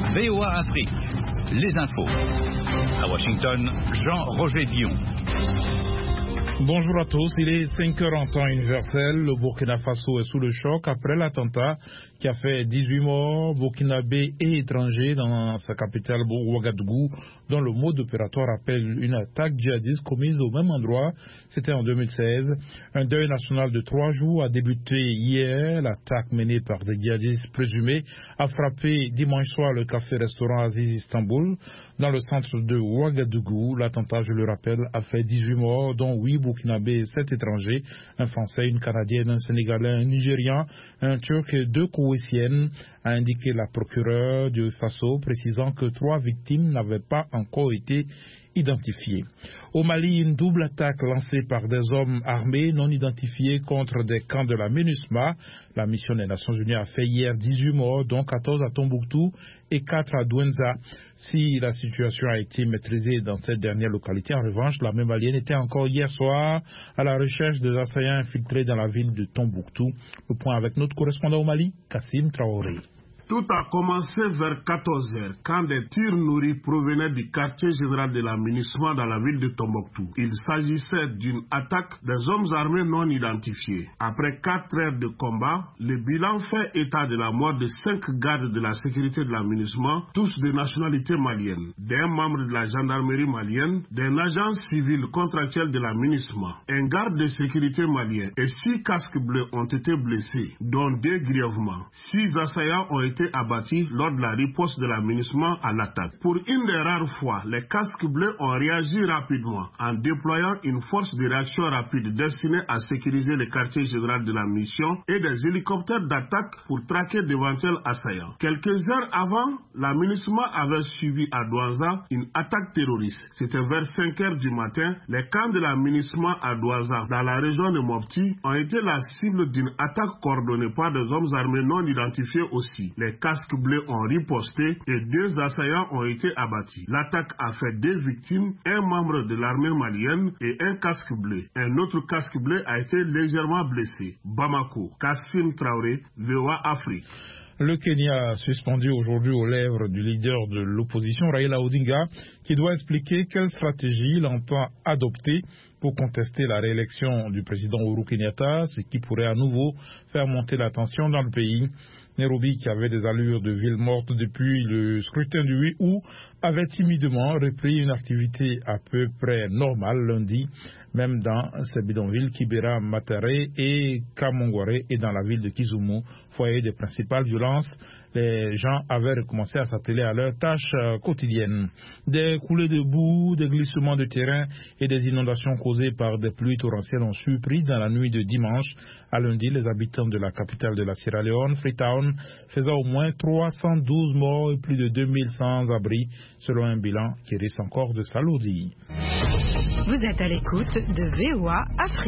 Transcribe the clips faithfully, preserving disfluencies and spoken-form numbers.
V O A Afrique, les infos. À Washington, Jean-Roger Bion. Bonjour à tous, il est cinq heures en temps universel. Le Burkina Faso est sous le choc après l'attentat qui a fait dix-huit morts, burkinabés et étrangers dans sa capitale Ouagadougou, dont le mode opératoire appelle une attaque djihadiste commise au même endroit. C'était en deux mille seize. Un deuil national de trois jours a débuté hier. L'attaque menée par des djihadistes présumés a frappé dimanche soir le café-restaurant Aziz Istanbul dans le centre de Ouagadougou. L'attentat, je le rappelle, a fait dix-huit morts, dont huit burkinabés et sept étrangers, un Français, une Canadienne, un Sénégalais, un Nigérian, un Turc et deux Koweïtiennes, a indiqué la procureure du Faso, précisant que trois victimes n'avaient pas encore été identifiées. Au Mali, une double attaque lancée par des hommes armés non identifiés contre des camps de la MINUSMA. La mission des Nations Unies a fait hier dix-huit morts, dont quatorze à Tombouctou et quatre à Douenza. Si la situation a été maîtrisée dans cette dernière localité, en revanche, l'armée malienne était encore hier soir à la recherche des assaillants infiltrés dans la ville de Tombouctou. Le point avec notre correspondant au Mali, Kassim Traoré. Tout a commencé vers quatorze heures, quand des tirs nourris provenaient du quartier général de la MINUSMA dans la ville de Tombouctou. Il s'agissait d'une attaque des hommes armés non identifiés. Après quatre heures de combat, le bilan fait état de la mort de cinq gardes de la sécurité de la MINUSMA, tous de nationalité malienne, d'un membre de la gendarmerie malienne, d'un agent civil contractuel de la MINUSMA, un garde de sécurité malien et six casques bleus ont été blessés, dont deux grièvement. Six assaillants ont été abattus lors de la riposte de la MINUSMA à l'attaque. Pour une des rares fois, les casques bleus ont réagi rapidement en déployant une force de réaction rapide destinée à sécuriser le quartier général de la mission et des hélicoptères d'attaque pour traquer d'éventuels assaillants. Quelques heures avant, la MINUSMA avait subi à Douenza une attaque terroriste. C'était vers cinq heures du matin. Les camps de la MINUSMA à Douenza, dans la région de Mopti, ont été la cible d'une attaque coordonnée par des hommes armés non identifiés aussi. Les casques bleus ont riposté et deux assaillants ont été abattus. L'attaque a fait deux victimes, un membre de l'armée malienne et un casque bleu. Un autre casque bleu a été légèrement blessé. Bamako, Kassim Traoré, V O A Afrique. Le Kenya a suspendu aujourd'hui aux lèvres du leader de l'opposition, Raila Odinga, qui doit expliquer quelle stratégie il entend adopter pour contester la réélection du président Uhuru Kenyatta, ce qui pourrait à nouveau faire monter la tension dans le pays. Nairobi, qui avait des allures de ville morte depuis le scrutin du huit août, avait timidement repris une activité à peu près normale lundi, même dans ces bidonvilles Kibera, Matere et Kamongware et dans la ville de Kisumu, foyer des principales violences. Les gens avaient recommencé à s'atteler à leurs tâches quotidiennes. Des coulées de boue, des glissements de terrain et des inondations causées par des pluies torrentielles ont surpris dans la nuit de dimanche à lundi les habitants de la capitale de la Sierra Leone, Freetown, faisant au moins trois cent douze morts et plus de deux mille sans-abri, selon un bilan qui risque encore de s'alourdir. Vous êtes à l'écoute de V O A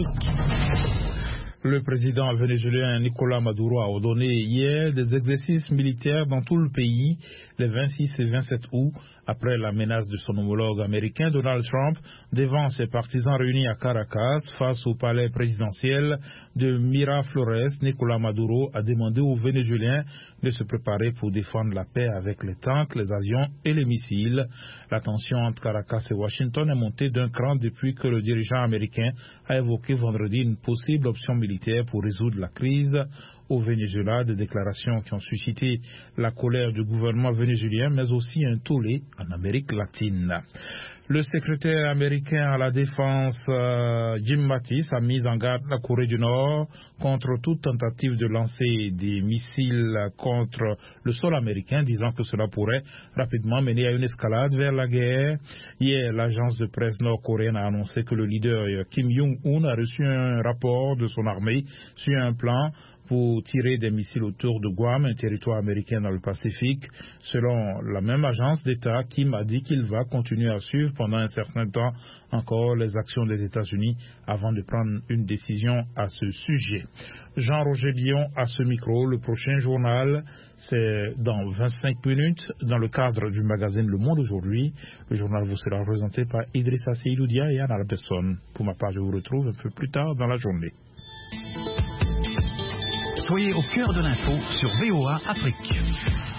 Afrique. Le président vénézuélien Nicolás Maduro a ordonné hier des exercices militaires dans tout le pays les vingt-six et vingt-sept août, après la menace de son homologue américain Donald Trump devant ses partisans réunis à Caracas face au palais présidentiel de Miraflores. Nicolás Maduro a demandé aux Vénézuéliens de se préparer pour défendre la paix avec les tanks, les avions et les missiles. La tension entre Caracas et Washington est montée d'un cran depuis que le dirigeant américain a évoqué vendredi une possible option militaire pour résoudre la crise au Venezuela, des déclarations qui ont suscité la colère du gouvernement vénézuélien, mais aussi un tollé en Amérique latine. Le secrétaire américain à la défense, euh, Jim Mattis, a mis en garde la Corée du Nord contre toute tentative de lancer des missiles contre le sol américain, disant que cela pourrait rapidement mener à une escalade vers la guerre. Hier, l'agence de presse nord-coréenne a annoncé que le leader Kim Jong-un a reçu un rapport de son armée sur un plan pour tirer des missiles autour de Guam, un territoire américain dans le Pacifique. Selon la même agence d'État, Kim a dit qu'il va continuer à suivre pendant un certain temps encore les actions des États-Unis avant de prendre une décision à ce sujet. Jean-Roger Bion à ce micro. Le prochain journal, c'est dans vingt-cinq minutes, dans le cadre du magazine Le Monde aujourd'hui. Le journal vous sera présenté par Idrissa Seydoudia et Anna Albesson. Pour ma part, je vous retrouve un peu plus tard dans la journée. Soyez au cœur de l'info sur V O A Afrique.